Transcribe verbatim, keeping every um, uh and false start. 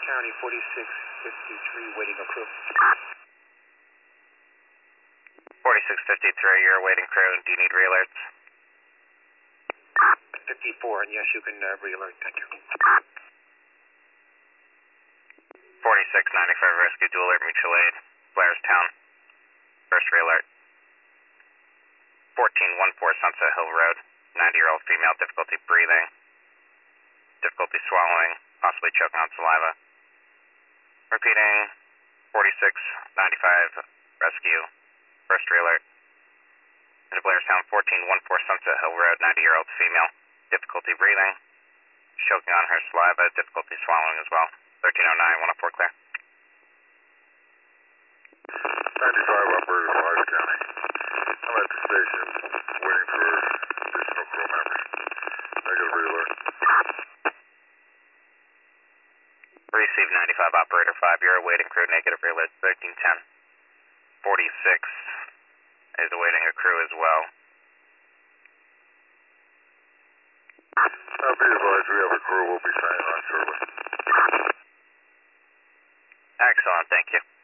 County, forty-six fifty-three, waiting a crew. forty-six fifty-three, you're awaiting crew. Do you need re-alerts? fifty-four, and yes, you can uh, re-alert, thank you. forty-six ninety-five, rescue, dual alert, mutual aid, Blairstown. First re-alert. fourteen fourteen, Sunset Hill Road, ninety-year-old female, difficulty breathing, difficulty swallowing, possibly choking on saliva. Repeating, forty-six ninety-five, rescue, first re-alert. Into Blairstown, fourteen fourteen, Sunset Hill Road, ninety-year-old female, difficulty breathing, choking on her saliva, difficulty swallowing as well. thirteen oh nine, one oh four, clear. ninety-five, operator, Wise County. I'm at the station, waiting for additional crew members. Negative re-alert. Receive ninety-five, operator five, you're awaiting crew, negative re-alert, thirteen ten. forty-six is awaiting a crew as well. I'll be advised we have a crew, we'll be signing on shortly. Excellent, thank you.